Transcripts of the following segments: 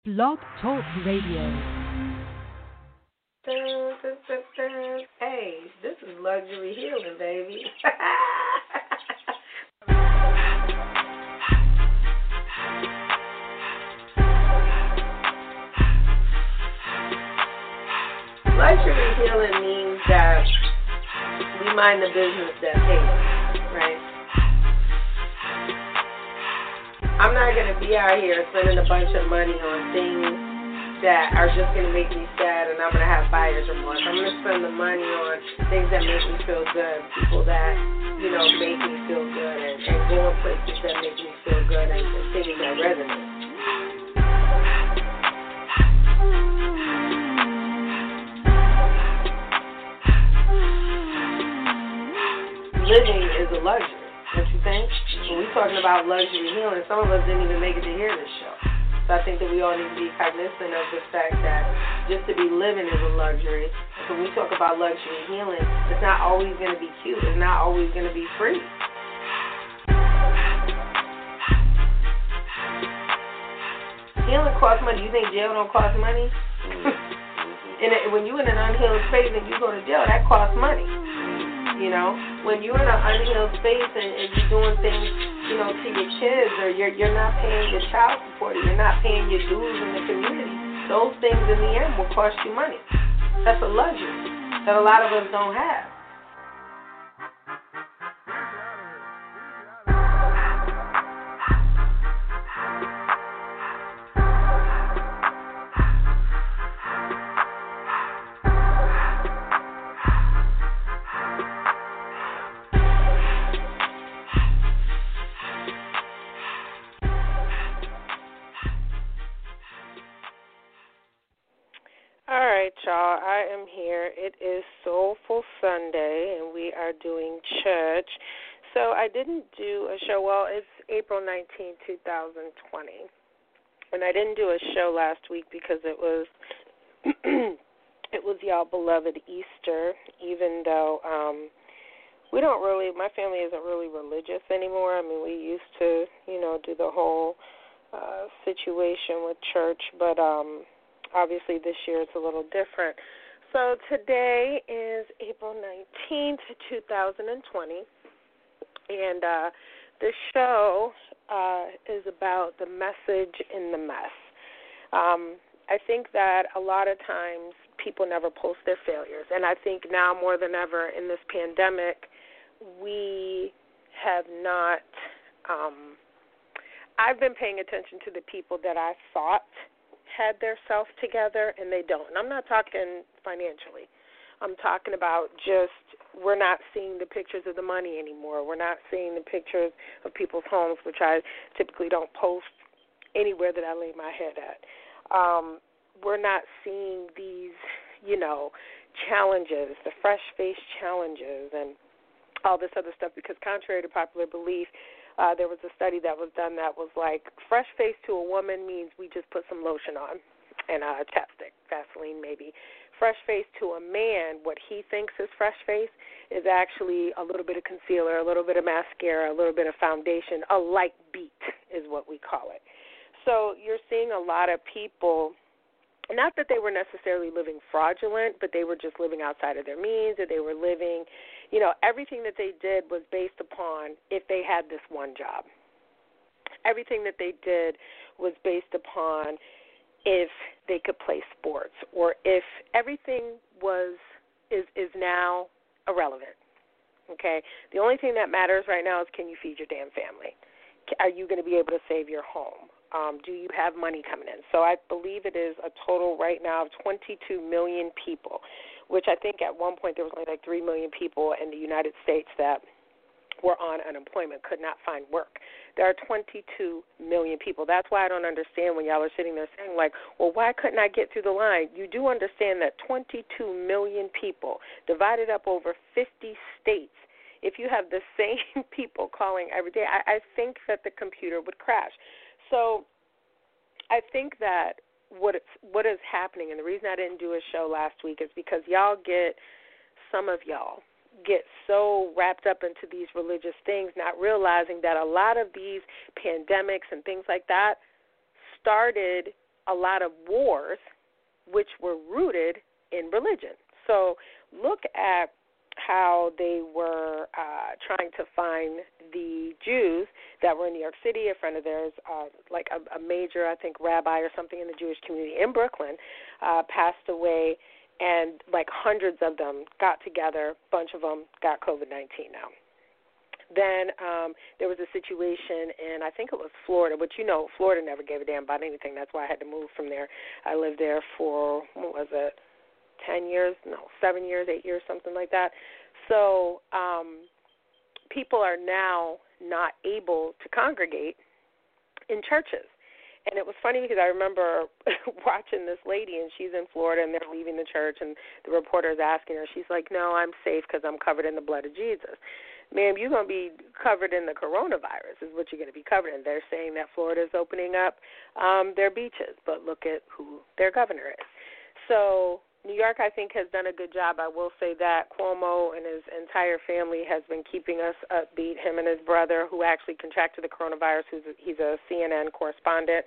Blog Talk Radio. Hey, this is luxury healing, baby. Luxury healing means that we mind the business that pays, right? I'm not going to be out here spending a bunch of money on things that are just going to make me sad and I'm going to have buyer's remorse. I'm going to spend the money on things that make me feel good, people that, make me feel good and going places that make me feel good and things that resonate. Living is a luxury. Don't you think? When we're talking about luxury healing, some of us didn't even make it to hear this show. So I think that we all need to be cognizant of the fact that just to be living is a luxury. So when we talk about luxury healing, it's not always going to be cute. It's not always going to be free. Healing costs money. You think jail don't cost money? When you're in an unhealed space and you go to jail, that costs money. When you're in an unhealed space and you're doing things, to your kids, or you're not paying your child support, or you're not paying your dues in the community, those things in the end will cost you money. That's a luxury that a lot of us don't have. All right, y'all, I am here. It is Soulful Sunday, and we are doing church. So I didn't do a show. Well, it's April 19, 2020, and I didn't do a show last week because it was y'all beloved Easter, even though my family isn't really religious anymore. I mean, we used to, do the whole situation with church, but obviously, this year it's a little different. So today is April 19th, 2020, and the show is about the message in the mess. I think that a lot of times people never post their failures, and I think now more than ever in this pandemic, we have not I've been paying attention to the people that I thought had their self together, and they don't. And I'm not talking financially. I'm talking about just we're not seeing the pictures of the money anymore. We're not seeing the pictures of people's homes, which I typically don't post anywhere that I lay my head at. We're not seeing these, challenges, the fresh-faced challenges and all this other stuff, because contrary to popular belief, there was a study that was done that was like, fresh face to a woman means we just put some lotion on and chapstick, Vaseline maybe. Fresh face to a man, what he thinks is fresh face is actually a little bit of concealer, a little bit of mascara, a little bit of foundation, a light beat is what we call it. So you're seeing a lot of people, not that they were necessarily living fraudulent, but they were just living outside of their means, or they were living, everything that they did was based upon if they had this one job. Everything that they did was based upon if they could play sports, or if everything is now irrelevant. Okay? The only thing that matters right now is, can you feed your damn family? Are you going to be able to save your home? Do you have money coming in? So I believe it is a total right now of 22 million people, which I think at one point there was only like 3 million people in the United States that were on unemployment, could not find work. There are 22 million people. That's why I don't understand when y'all are sitting there saying, like, well, why couldn't I get through the line? You do understand that 22 million people divided up over 50 states, if you have the same people calling every day, I think that the computer would crash. So I think that what is happening, and the reason I didn't do a show last week is because some of y'all get so wrapped up into these religious things, not realizing that a lot of these pandemics and things like that started a lot of wars which were rooted in religion. So look at how they were trying to find the Jews that were in New York City. A friend of theirs, like a major, I think, rabbi or something in the Jewish community in Brooklyn, passed away, and like hundreds of them got together. A bunch of them got COVID-19 now. Then there was a situation in, I think it was Florida, but you know, Florida never gave a damn about anything. That's why I had to move from there. I lived there for, what was it, 10 years? No, 7 years, 8 years, something like that. So people are now not able to congregate in churches. And it was funny because I remember watching this lady, and she's in Florida, and they're leaving the church, and the reporter is asking her, she's like, no, I'm safe because I'm covered in the blood of Jesus. Ma'am, you're going to be covered in the coronavirus is what you're going to be covered in. They're saying that Florida is opening up their beaches, but look at who their governor is. So New York, I think, has done a good job. I will say that Cuomo and his entire family has been keeping us upbeat, him and his brother, who actually contracted the coronavirus. He's a CNN correspondent.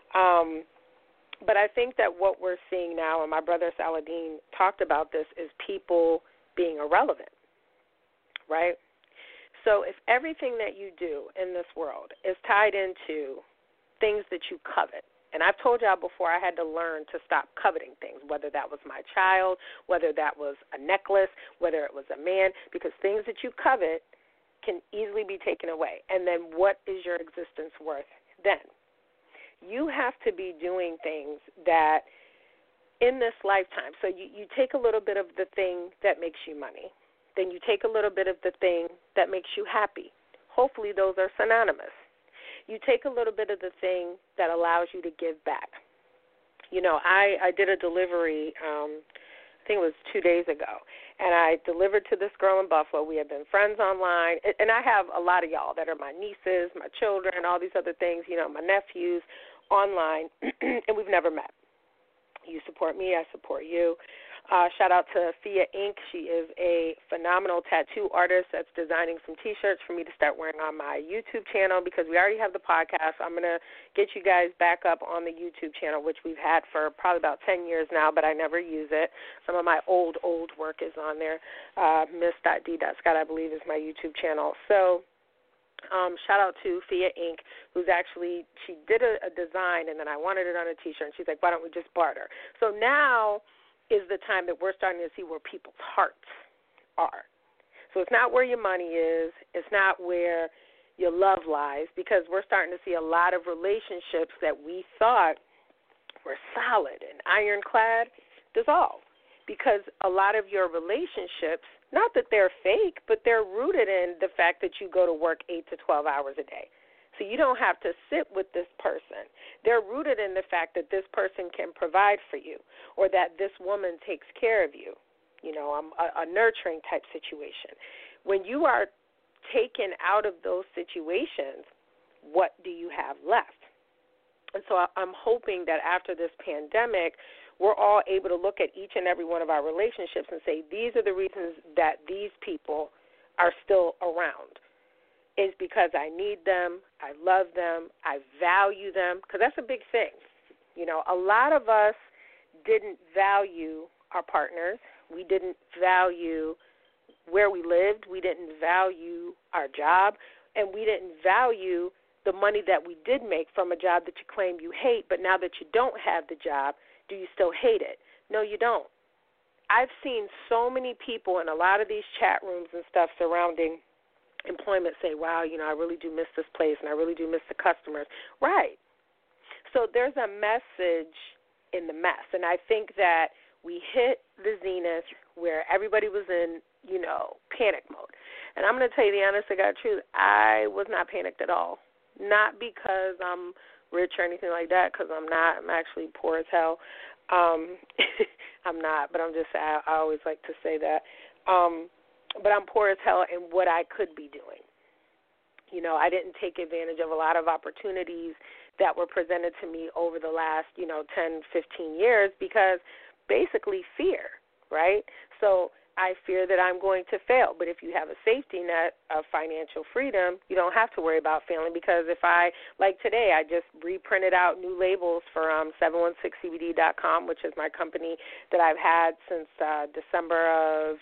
But I think that what we're seeing now, and my brother Saladin talked about this, is people being irrelevant, right? So if everything that you do in this world is tied into things that you covet, and I've told y'all before I had to learn to stop coveting things, whether that was my child, whether that was a necklace, whether it was a man, because things that you covet can easily be taken away. And then what is your existence worth then? You have to be doing things that in this lifetime, so you take a little bit of the thing that makes you money. Then you take a little bit of the thing that makes you happy. Hopefully those are synonymous. You take a little bit of the thing that allows you to give back. You know, I did a delivery, I think it was 2 days ago, and I delivered to this girl in Buffalo. We had been friends online, and I have a lot of y'all that are my nieces, my children, all these other things, you know, my nephews online, and we've never met. You support me, I support you. Shout out to Fia Inc. She is a phenomenal tattoo artist that's designing some T-shirts for me to start wearing on my YouTube channel because we already have the podcast. I'm going to get you guys back up on the YouTube channel, which we've had for probably about 10 years now, but I never use it. Some of my old work is on there. Miss.D.Scott, I believe, is my YouTube channel. So shout out to Fia Inc., who's actually, she did a design, and then I wanted it on a T-shirt, and she's like, why don't we just barter? So now is the time that we're starting to see where people's hearts are. So it's not where your money is. It's not where your love lies, because we're starting to see a lot of relationships that we thought were solid and ironclad dissolve, because a lot of your relationships, not that they're fake, but they're rooted in the fact that you go to work 8 to 12 hours a day. So you don't have to sit with this person. They're rooted in the fact that this person can provide for you, or that this woman takes care of you, you know, a nurturing type situation. When you are taken out of those situations, what do you have left? And so I'm hoping that after this pandemic, we're all able to look at each and every one of our relationships and say, these are the reasons that these people are still around. Is because I need them, I love them, I value them, because that's a big thing. You know, a lot of us didn't value our partners. We didn't value where we lived. We didn't value our job. And we didn't value the money that we did make from a job that you claim you hate, but now that you don't have the job, do you still hate it? No, you don't. I've seen so many people in a lot of these chat rooms and stuff surrounding employment say, wow, you know, I really do miss this place and I really do miss the customers. Right. So there's a message in the mess. And I think that we hit the zenith where everybody was in, you know, panic mode. And I'm going to tell you the honest to God truth, I was not panicked at all. Not because I'm rich or anything like that, because I'm not. I'm actually poor as hell. I'm not, but I'm just, I always like to say that. But I'm poor as hell in what I could be doing. You know, I didn't take advantage of a lot of opportunities that were presented to me over the last, 10, 15 years because basically fear, right? So I fear that I'm going to fail. But if you have a safety net of financial freedom, you don't have to worry about failing, because if like today, I just reprinted out new labels for 716CBD.com, which is my company that I've had since December of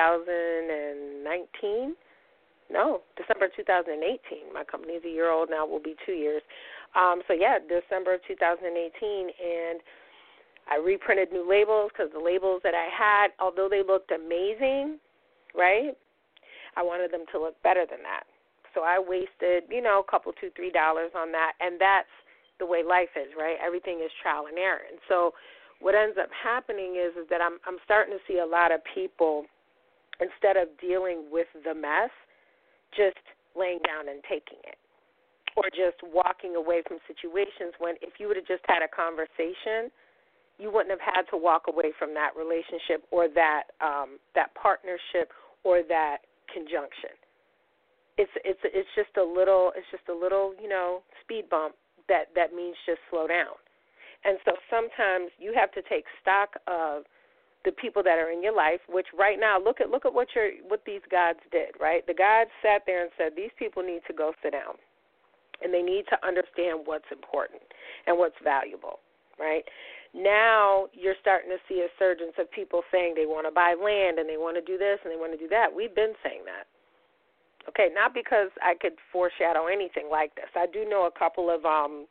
2019. No, December 2018. My company is a year old now, will be 2 years. December of 2018, and I reprinted new labels because the labels that I had, although they looked amazing, right, I wanted them to look better than that. So I wasted, a couple, $2, $3 on that, and that's the way life is, right? Everything is trial and error. And so what ends up happening is that I'm starting to see a lot of people, instead of dealing with the mess, just laying down and taking it, or just walking away from situations when if you would have just had a conversation, you wouldn't have had to walk away from that relationship or that partnership or that conjunction. It's just a little speed bump that means just slow down. And so sometimes you have to take stock of the people that are in your life, which right now, look at what these gods did, right? The gods sat there and said, these people need to go sit down, and they need to understand what's important and what's valuable, right? Now you're starting to see a surge of people saying they want to buy land and they want to do this and they want to do that. We've been saying that. Okay, not because I could foreshadow anything like this. I do know a couple of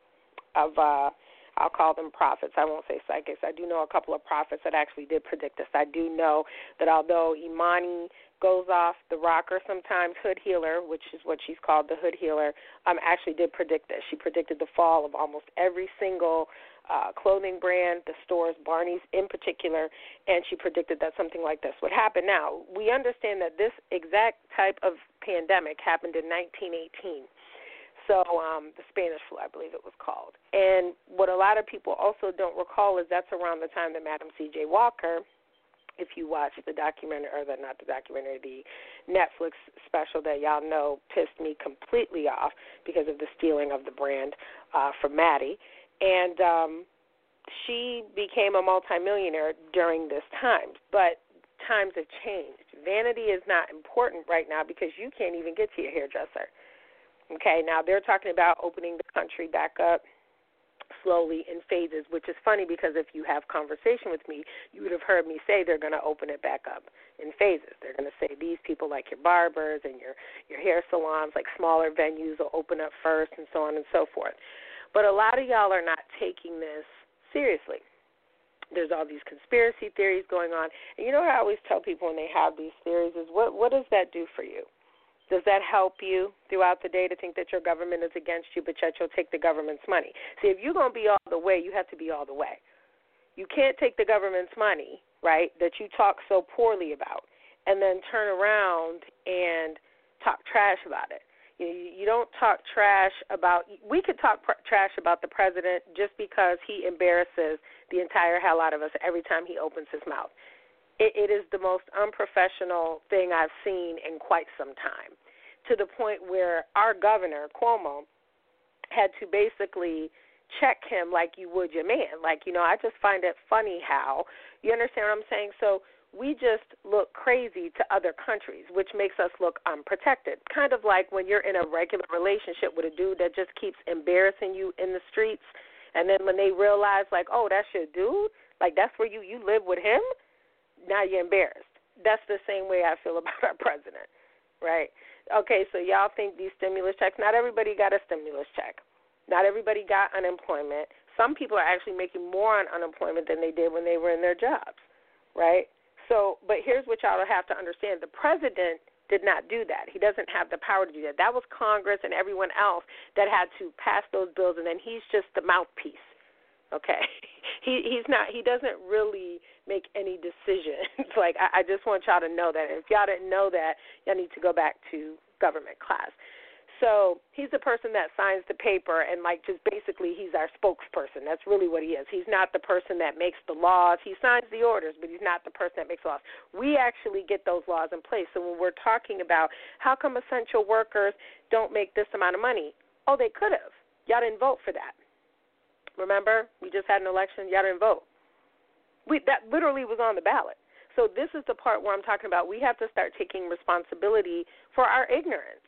I'll call them prophets. I won't say psychics. I do know a couple of prophets that actually did predict this. I do know that although Imani goes off the rocker sometimes, Hood Healer, which is what she's called, the Hood Healer, actually did predict this. She predicted the fall of almost every single clothing brand, the stores, Barney's in particular, and she predicted that something like this would happen. Now, we understand that this exact type of pandemic happened in 1918. So the Spanish flu, I believe it was called. And what a lot of people also don't recall is that's around the time that Madam C.J. Walker, if you watch the documentary, or the Netflix special that y'all know pissed me completely off because of the stealing of the brand from Maddie. And she became a multimillionaire during this time. But times have changed. Vanity is not important right now because you can't even get to your hairdresser. Okay, now they're talking about opening the country back up slowly in phases, which is funny because if you have conversation with me, you would have heard me say they're going to open it back up in phases. They're going to say these people like your barbers and your hair salons, like smaller venues, will open up first and so on and so forth. But a lot of y'all are not taking this seriously. There's all these conspiracy theories going on. And you know what I always tell people when they have these theories is what does that do for you? Does that help you throughout the day to think that your government is against you, but yet you'll take the government's money? See, if you're going to be all the way, you have to be all the way. You can't take the government's money, right, that you talk so poorly about, and then turn around and talk trash about it. You don't talk trash about – we could talk trash about the president just because he embarrasses the entire hell out of us every time he opens his mouth. It is the most unprofessional thing I've seen in quite some time, to the point where our governor, Cuomo, had to basically check him like you would your man. Like, I just find it funny how – you understand what I'm saying? So we just look crazy to other countries, which makes us look unprotected. Kind of like when you're in a regular relationship with a dude that just keeps embarrassing you in the streets, and then when they realize, like, oh, that's your dude? Like, that's where you live with him? Now you're embarrassed. That's the same way I feel about our president, right? Okay, so y'all think these stimulus checks, not everybody got a stimulus check. Not everybody got unemployment. Some people are actually making more on unemployment than they did when they were in their jobs, right? So, but here's what y'all have to understand. The president did not do that. He doesn't have the power to do that. That was Congress and everyone else that had to pass those bills, and then he's just the mouthpiece. Okay, he's not. He doesn't really make any decisions. Like I just want y'all to know that. If y'all didn't know that, y'all need to go back to government class. So he's the person that signs the paper, and like just basically he's our spokesperson. That's really what he is. He's not the person that makes the laws. He signs the orders, but he's not the person that makes laws. We actually get those laws in place. So when we're talking about how come essential workers don't make this amount of money, oh, they could have. Y'all didn't vote for that. Remember, we just had an election. Y'all didn't vote. That literally was on the ballot. So this is the part where I'm talking about we have to start taking responsibility for our ignorance,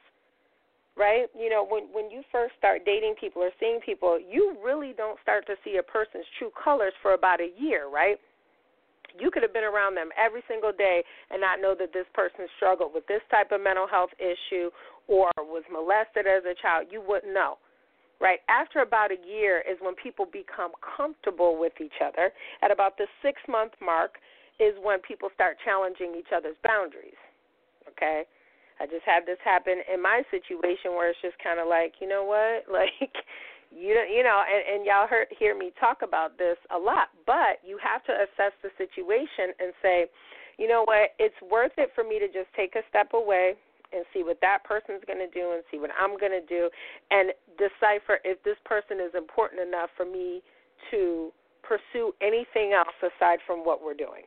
right? You know, when you first start dating people or seeing people, you really don't start to see a person's true colors for about a year, right? You could have been around them every single day and not know that this person struggled with this type of mental health issue or was molested as a child. You wouldn't know, right? After about a year is when people become comfortable with each other. At about the 6-month mark is when people start challenging each other's boundaries, okay? I just had this happen in my situation where it's just kind of like, you know what, like, you know, and y'all hear me talk about this a lot, but you have to assess the situation and say, you know what, it's worth it for me to just take a step away and see what that person's going to do and see what I'm going to do and decipher if this person is important enough for me to pursue anything else aside from what we're doing.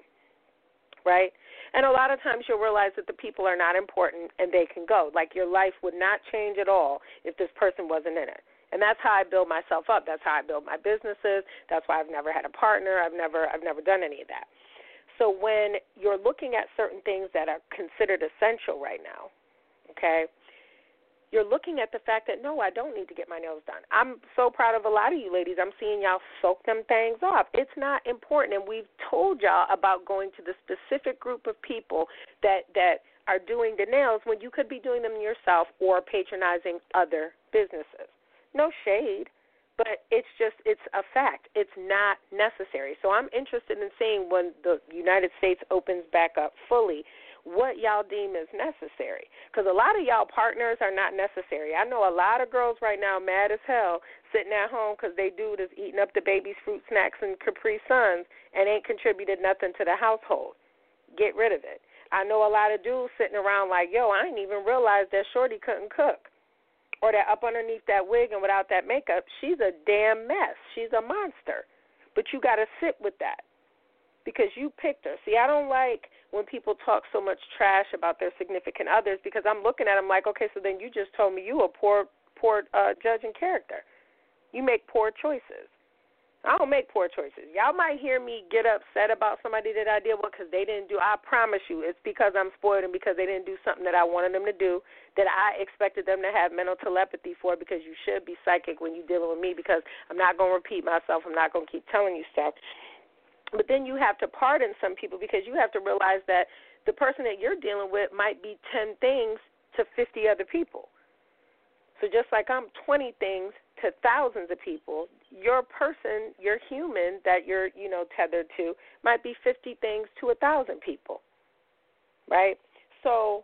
Right? And a lot of times you'll realize that the people are not important and they can go. Like your life would not change at all if this person wasn't in it. And that's how I build myself up. That's how I build my businesses. That's why I've never had a partner. I've never done any of that. So when you're looking at certain things that are considered essential right now, okay, you're looking at the fact that, no, I don't need to get my nails done. I'm so proud of a lot of you ladies. I'm seeing y'all soak them things off. It's not important, and we've told y'all about going to the specific group of people that are doing the nails when you could be doing them yourself or patronizing other businesses. No shade, but it's a fact. It's not necessary. So I'm interested in seeing when the United States opens back up fully what y'all deem is necessary. Because a lot of y'all partners are not necessary. I know a lot of girls right now mad as hell sitting at home because they dude is eating up the baby's fruit snacks and Capri Suns and ain't contributed nothing to the household. Get rid of it. I know a lot of dudes sitting around like, yo, I didn't even realize that Shorty couldn't cook. Or that up underneath that wig and without that makeup, she's a damn mess. She's a monster. But you got to sit with that because you picked her. See, I don't like when people talk so much trash about their significant others because I'm looking at them like, okay, so then you just told me you a poor judge in character. You make poor choices. I don't make poor choices. Y'all might hear me get upset about somebody that I deal with because they didn't do. I promise you it's because I'm spoiled and because they didn't do something that I wanted them to do, that I expected them to have mental telepathy for, because you should be psychic when you're dealing with me because I'm not going to repeat myself. I'm not going to keep telling you stuff. But then you have to pardon some people because you have to realize that the person that you're dealing with might be 10 things to 50 other people. So just like I'm 20 things to thousands of people, your person, your human that you're, tethered to might be 50 things to 1,000 people, right? So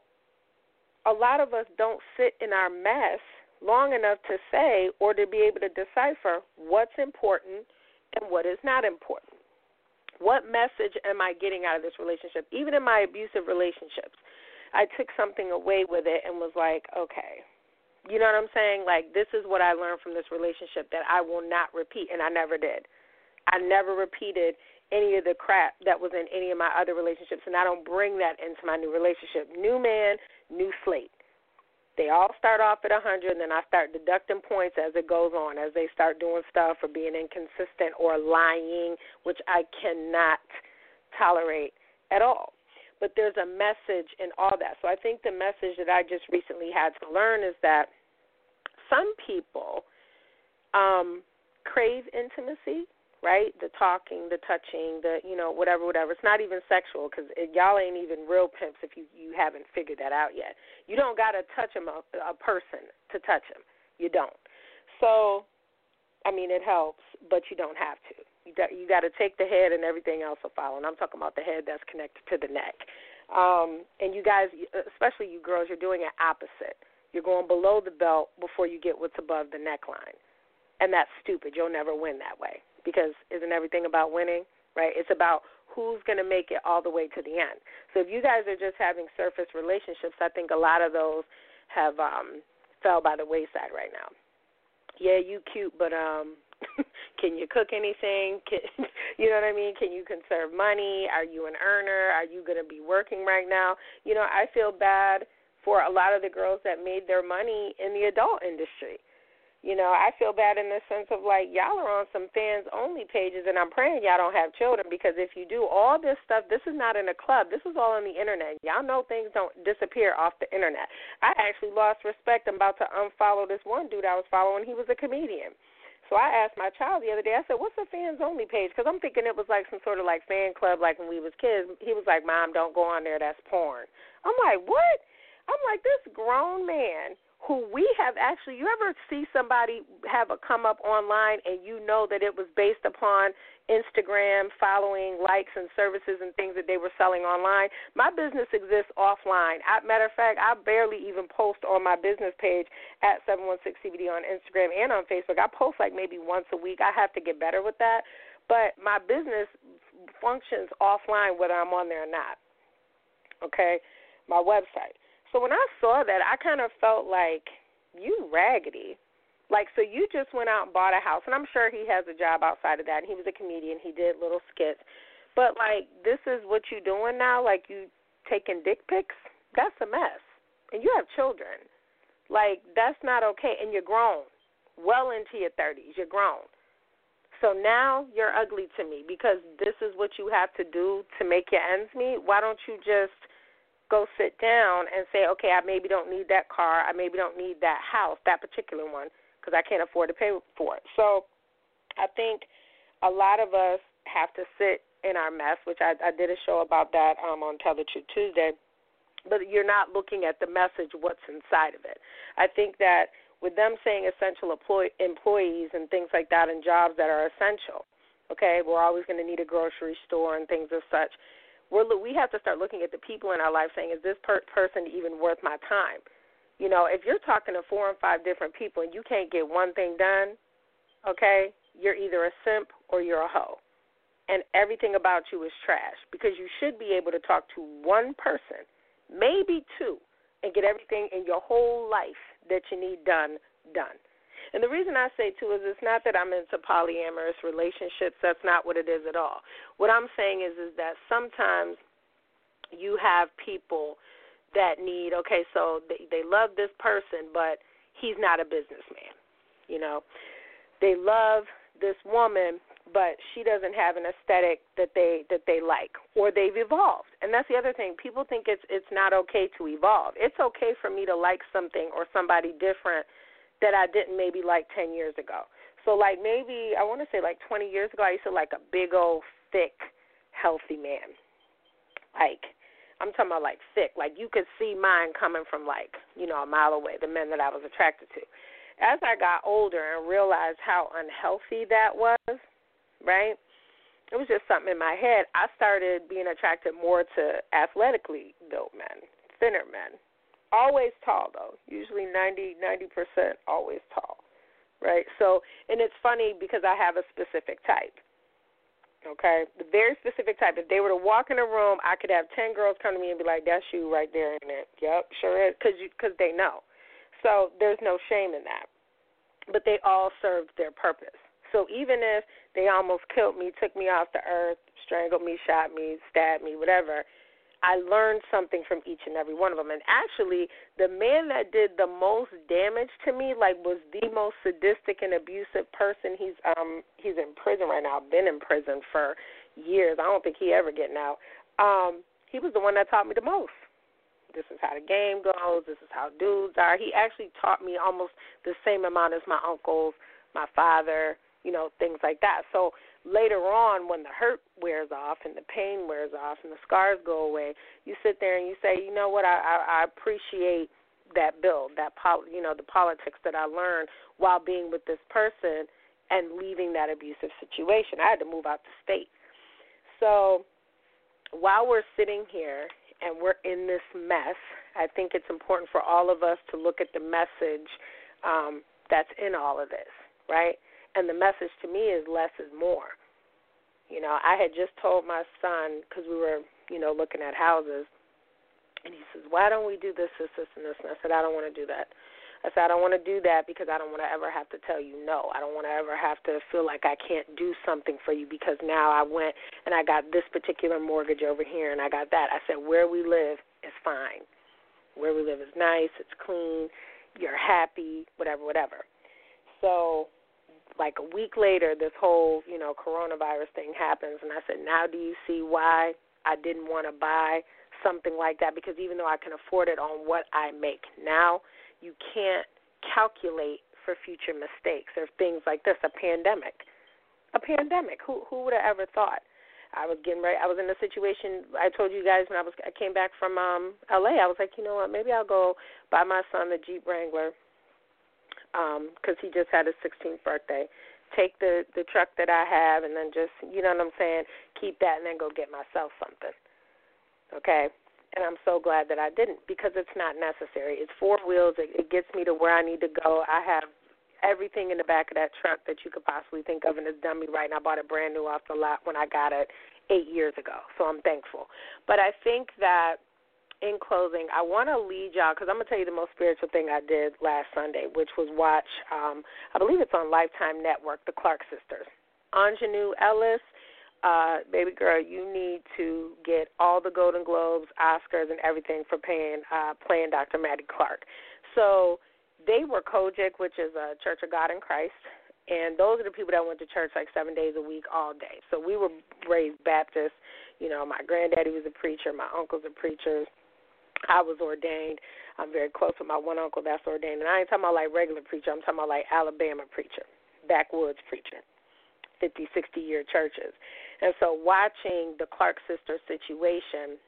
a lot of us don't sit in our mess long enough to say or to be able to decipher what's important and what is not important. What message am I getting out of this relationship? Even in my abusive relationships, I took something away with it and was like, okay, you know what I'm saying? Like, this is what I learned from this relationship that I will not repeat, and I never did. I never repeated any of the crap that was in any of my other relationships, and I don't bring that into my new relationship. New man, new slate. They all start off at 100, and then I start deducting points as it goes on, as they start doing stuff or being inconsistent or lying, which I cannot tolerate at all. But there's a message in all that. So I think the message that I just recently had to learn is that some people crave intimacy, right? The talking, the touching, the, whatever. It's not even sexual because y'all ain't even real pimps if you haven't figured that out yet. You don't got to touch a person to touch him. You don't. So, it helps, but you don't have to. You got to take the head and everything else will follow. And I'm talking about the head that's connected to the neck. And you guys, especially you girls, you're doing it opposite. You're going below the belt before you get what's above the neckline. And that's stupid. You'll never win that way because isn't everything about winning, right? It's about who's going to make it all the way to the end. So if you guys are just having surface relationships, I think a lot of those have fell by the wayside right now. Yeah, you cute, but can you cook anything? You know what I mean? Can you conserve money? Are you an earner? Are you going to be working right now? I feel bad for a lot of the girls that made their money in the adult industry. You know, I feel bad in the sense of, like, y'all are on some fans-only pages, and I'm praying y'all don't have children, because if you do all this stuff, this is not in a club. This is all on the Internet. Y'all know things don't disappear off the Internet. I actually lost respect. I'm about to unfollow this one dude I was following. He was a comedian. So I asked my child the other day, I said, what's a fans-only page? Because I'm thinking it was like some sort of, like, fan club like when we was kids. He was like, Mom, don't go on there. That's porn. I'm like, what? I'm like, this grown man who we have actually, you ever see somebody have a come up online and you know that it was based upon Instagram, following, likes, and services and things that they were selling online? My business exists offline. Matter of fact, I barely even post on my business page at 716CBD on Instagram and on Facebook. I post like maybe once a week. I have to get better with that. But my business functions offline whether I'm on there or not, okay, my website. So when I saw that, I kind of felt like, you raggedy. Like, so you just went out and bought a house, and I'm sure he has a job outside of that, and he was a comedian. He did little skits. But, like, this is what you doing now? Like, you taking dick pics? That's a mess. And you have children. Like, that's not okay. And you're grown, well into your 30s. You're grown. So now you're ugly to me because this is what you have to do to make your ends meet. Why don't you just go sit down and say, okay, I maybe don't need that car. I maybe don't need that house, that particular one, because I can't afford to pay for it. So I think a lot of us have to sit in our mess, which I did a show about that on Tell the Truth Tuesday, but you're not looking at the message, what's inside of it. I think that with them saying essential employees and things like that and jobs that are essential, okay, we're always going to need a grocery store and things of such. We have to start looking at the people in our life saying, is this person even worth my time? You know, if you're talking to 4 and 5 different people and you can't get one thing done, okay, you're either a simp or you're a hoe. And everything about you is trash because you should be able to talk to one person, maybe 2, and get everything in your whole life that you need done. And the reason I say, too, is it's not that I'm into polyamorous relationships. That's not what it is at all. What I'm saying is that sometimes you have people that need, okay, so they love this person, but he's not a businessman. You know, they love this woman, but she doesn't have an aesthetic that they like, or they've evolved. And that's the other thing. People think it's not okay to evolve. It's okay for me to like something or somebody different that I didn't maybe like 10 years ago. So, like, maybe, I want to say like 20 years ago, I used to like a big old, thick, healthy man. Like, I'm talking about like thick. Like, you could see mine coming from like, you know, a mile away, the men that I was attracted to. As I got older and realized how unhealthy that was, right, it was just something in my head. I started being attracted more to athletically built men, thinner men. Always tall, though. Usually 90% always tall, right? So, and it's funny because I have a specific type, okay? The very specific type. If they were to walk in a room, I could have 10 girls come to me and be like, that's you right there, ain't it? Yep, sure is, because they know. So there's no shame in that. But they all served their purpose. So even if they almost killed me, took me off the earth, strangled me, shot me, stabbed me, whatever, I learned something from each and every one of them. And actually, the man that did the most damage to me, like, was the most sadistic and abusive person. He's in prison right now, been in prison for years. I don't think he ever getting out. He was the one that taught me the most. This is how the game goes. This is how dudes are. He actually taught me almost the same amount as my uncles, my father, you know, things like that. So later on, when the hurt wears off and the pain wears off and the scars go away, you sit there and you say, you know what, I appreciate that build, the politics that I learned while being with this person and leaving that abusive situation. I had to move out the state. So while we're sitting here and we're in this mess, I think it's important for all of us to look at the message that's in all of this, right? And the message to me is less is more. You know, I had just told my son, because we were, you know, looking at houses, and he says, why don't we do this, this, and this? And I said, I don't want to do that. I said, I don't want to do that because I don't want to ever have to tell you no. I don't want to ever have to feel like I can't do something for you because now I went and I got this particular mortgage over here and I got that. I said, where we live is fine. Where we live is nice, it's clean, you're happy, whatever. So, like a week later, this whole, coronavirus thing happens, and I said, now do you see why I didn't want to buy something like that? Because even though I can afford it on what I make now, you can't calculate for future mistakes or things like this. A pandemic. Who would have ever thought? I was getting ready. I was in a situation. I told you guys when I came back from L.A. I was like, you know what? Maybe I'll go buy my son the Jeep Wrangler because he just had his 16th birthday. Take the truck that I have and then just, you know what I'm saying, keep that and then go get myself something. Okay? And I'm so glad that I didn't because it's not necessary. It's four wheels. It gets me to where I need to go. I have everything in the back of that truck that you could possibly think of, and it's done me right. And I bought it brand new off the lot when I got it 8 years ago, so I'm thankful. But I think that in closing, I want to lead y'all, because I'm going to tell you the most spiritual thing I did last Sunday, which was watch, I believe it's on Lifetime Network, the Clark Sisters. Anjanou Ellis, baby girl, you need to get all the Golden Globes, Oscars, and everything for playing Dr. Maddie Clark. So they were Kojic, which is a Church of God in Christ, and those are the people that went to church like 7 days a week, all day. So we were raised Baptist. My granddaddy was a preacher. My uncles are preachers. I was ordained. I'm very close with my one uncle that's ordained. And I ain't talking about like regular preacher. I'm talking about like Alabama preacher, backwoods preacher, 50, 60-year churches. And so watching the Clark Sisters situation,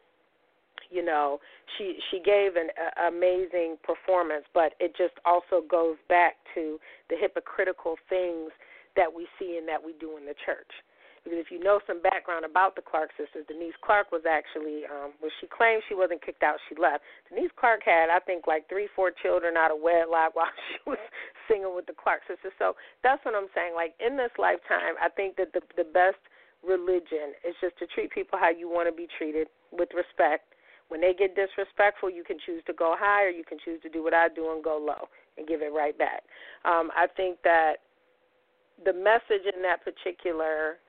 she gave an amazing performance, but it just also goes back to the hypocritical things that we see and that we do in the church. Because if you know some background about the Clark Sisters, Denise Clark was actually, she claimed she wasn't kicked out, she left. Denise Clark had, I think, like 3-4 children out of wedlock while she was singing with the Clark Sisters. So that's what I'm saying. Like, in this lifetime, I think that the best religion is just to treat people how you want to be treated, with respect. When they get disrespectful, you can choose to go high or you can choose to do what I do and go low and give it right back. I think that the message in that particular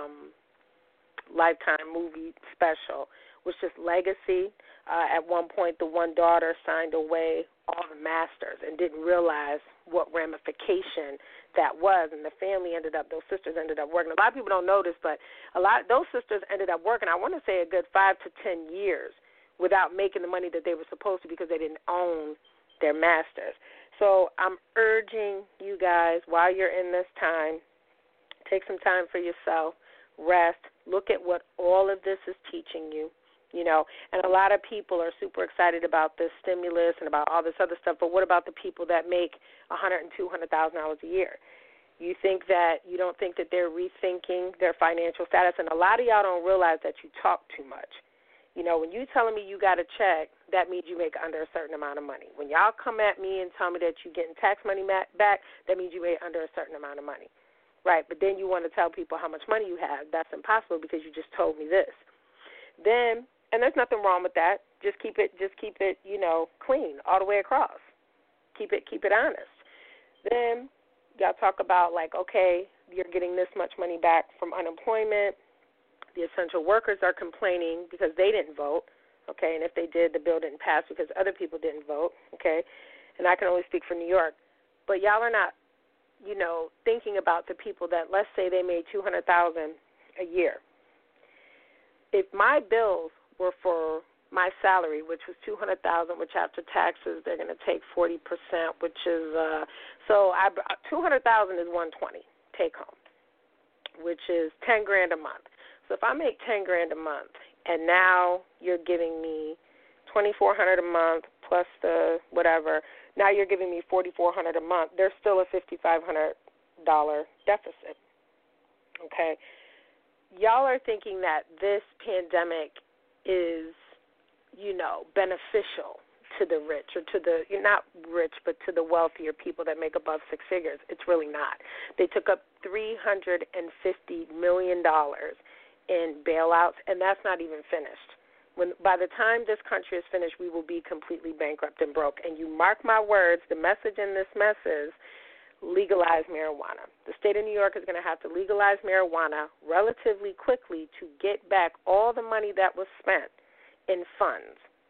Lifetime movie special was just legacy. At one point, the one daughter signed away all the masters and didn't realize what ramification that was, and the family those sisters ended up working. A lot of people don't know this, but those sisters ended up working, I want to say, a good 5 to 10 years without making the money that they were supposed to because they didn't own their masters. So I'm urging you guys, while you're in this time, take some time for yourself, rest, look at what all of this is teaching you, and a lot of people are super excited about this stimulus and about all this other stuff, but what about the people that make $100,000 and $200,000 a year? You don't think that they're rethinking their financial status, and a lot of y'all don't realize that you talk too much. When you telling me you got a check, that means you make under a certain amount of money. When y'all come at me and tell me that you're getting tax money back, that means you made under a certain amount of money. Right, but then you want to tell people how much money you have. That's impossible because you just told me this. Then, and there's nothing wrong with that. Just keep it, clean all the way across. Keep it honest. Then y'all talk about like, okay, you're getting this much money back from unemployment. The essential workers are complaining because they didn't vote, okay, and if they did, the bill didn't pass because other people didn't vote, okay, and I can only speak for New York. But y'all are not, thinking about the people that, let's say they made $200,000 a year. If my bills were for my salary, which was $200,000, which after taxes they're going to take 40%, which is $200,000 is $120 take home, which is $10,000 a month. So if I make $10,000 a month, and now you're giving me $2,400 a month plus the whatever, now you're giving me $4,400 a month. There's still a $5,500 deficit. Okay, y'all are thinking that this pandemic is, beneficial to the rich or to the not rich, but to the wealthier people that make above six figures. It's really not. They took up $350 million in bailouts, and that's not even finished. By the time this country is finished, we will be completely bankrupt and broke. And you mark my words, the message in this mess is legalize marijuana. The state of New York is going to have to legalize marijuana relatively quickly to get back all the money that was spent in funds.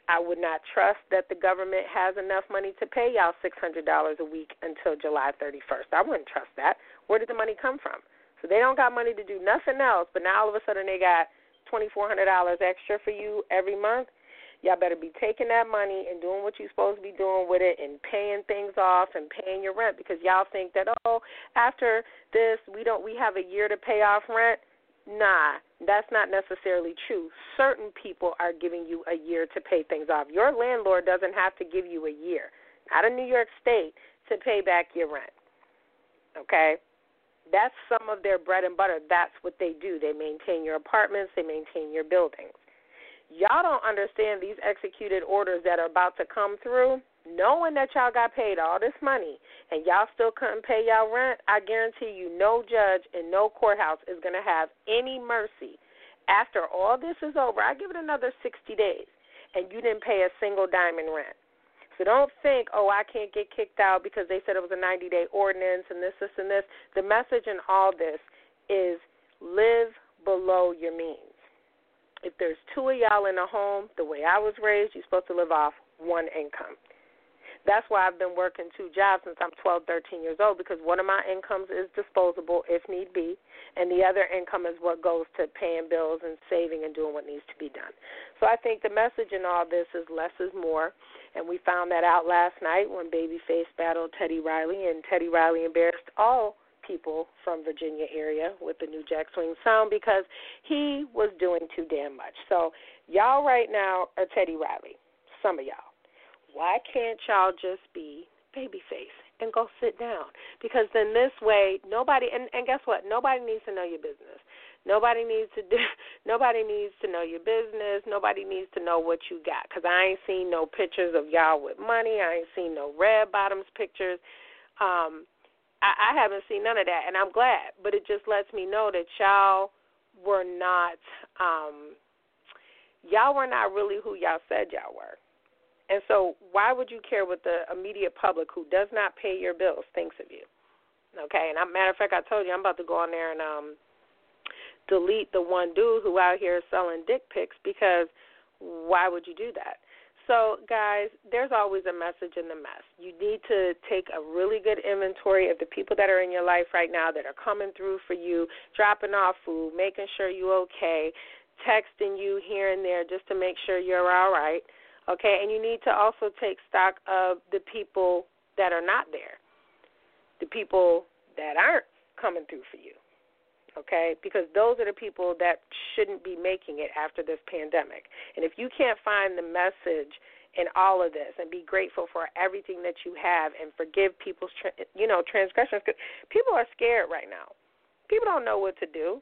I would not trust that the government has enough money to pay y'all $600 a week until July 31st. I wouldn't trust that. Where did the money come from? So they don't got money to do nothing else, but now all of a sudden they got $2,400 extra for you every month. Y'all better be taking that money and doing what you're supposed to be doing with it and paying things off and paying your rent, because y'all think that, after this we have a year to pay off rent. Nah, that's not necessarily true. Certain people are giving you a year to pay things off. Your landlord doesn't have to give you a year, not in New York State, to pay back your rent. Okay? That's some of their bread and butter. That's what they do. They maintain your apartments. They maintain your buildings. Y'all don't understand these executed orders that are about to come through. Knowing that y'all got paid all this money and y'all still couldn't pay y'all rent, I guarantee you no judge and no courthouse is going to have any mercy. After all this is over, I give it another 60 days, and you didn't pay a single dime in rent. So don't think, I can't get kicked out because they said it was a 90-day ordinance and this, and this. The message in all this is live below your means. If there's two of y'all in a home, the way I was raised, you're supposed to live off one income. That's why I've been working 2 jobs since I'm 12, 13 years old, because one of my incomes is disposable if need be, and the other income is what goes to paying bills and saving and doing what needs to be done. So I think the message in all this is less is more, and we found that out last night when Babyface battled Teddy Riley, and Teddy Riley embarrassed all people from Virginia area with the New Jack Swing sound because he was doing too damn much. So y'all right now are Teddy Riley, some of y'all. Why can't y'all just be Babyface and go sit down? Because then this way, nobody, and guess what? Nobody needs to know your business. Nobody needs to know your business. Nobody needs to know what you got, because I ain't seen no pictures of y'all with money. I ain't seen no red bottoms pictures. I haven't seen none of that, and I'm glad. But it just lets me know that y'all were not really who y'all said y'all were. And so why would you care what the immediate public who does not pay your bills thinks of you? Okay, and matter of fact, I told you I'm about to go on there and delete the one dude who out here selling dick pics, because why would you do that? So, guys, there's always a message in the mess. You need to take a really good inventory of the people that are in your life right now that are coming through for you, dropping off food, making sure you're okay, texting you here and there just to make sure you're all right. Okay, and you need to also take stock of the people that are not there, the people that aren't coming through for you, okay, because those are the people that shouldn't be making it after this pandemic. And if you can't find the message in all of this and be grateful for everything that you have and forgive people's, transgressions, because people are scared right now. People don't know what to do,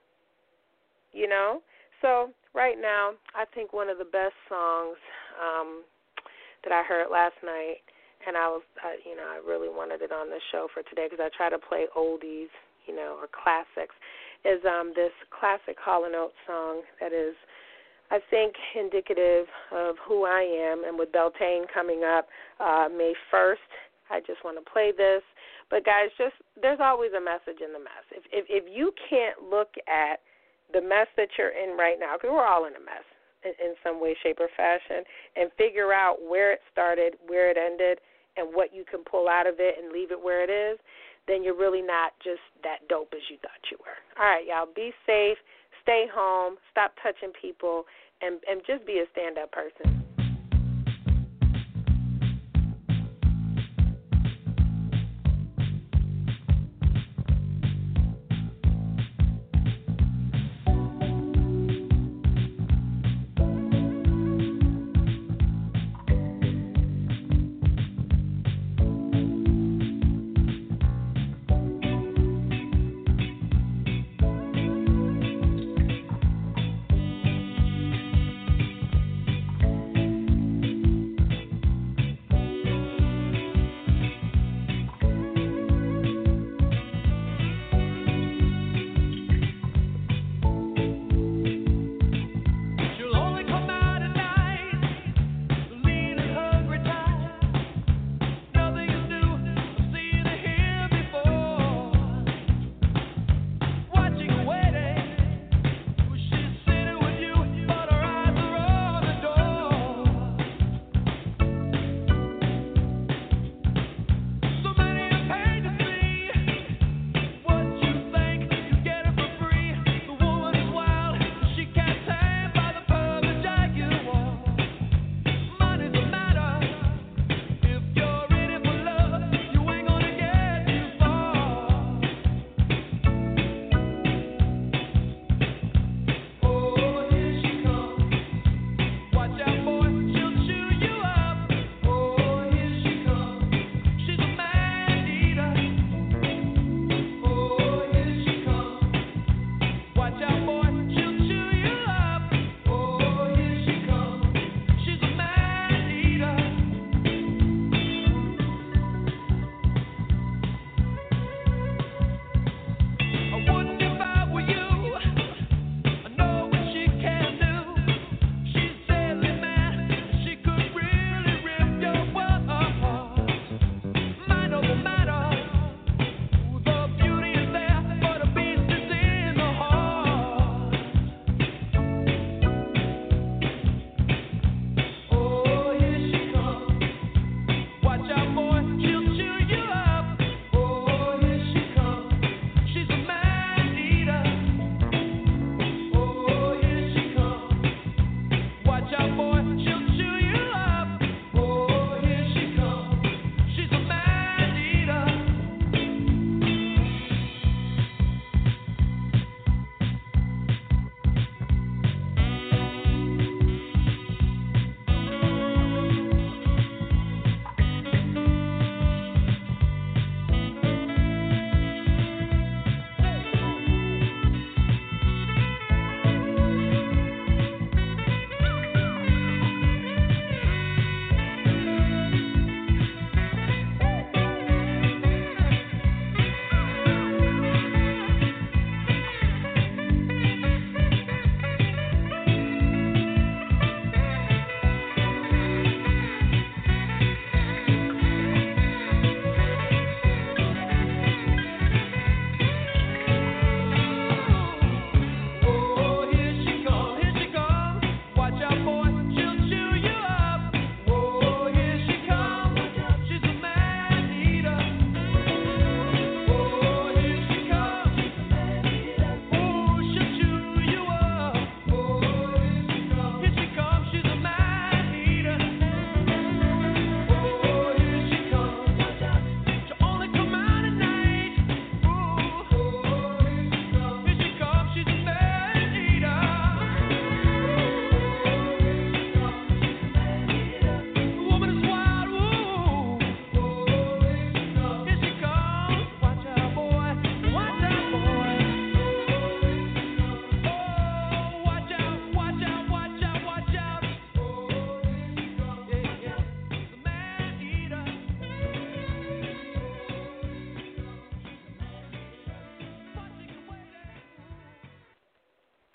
So right now, I think one of the best songs that I heard last night, and I really wanted it on the show for today because I try to play oldies, or classics, is this classic Hall & Oates song that is, I think, indicative of who I am. And with Beltane coming up May 1st, I just want to play this. But, guys, there's always a message in the mess. If you can't look at the mess that you're in right now, because we're all in a mess in some way, shape, or fashion, and figure out where it started, where it ended, and what you can pull out of it and leave it where it is, then you're really not just that dope as you thought you were. All right, y'all, be safe, stay home, stop touching people, and just be a stand-up person.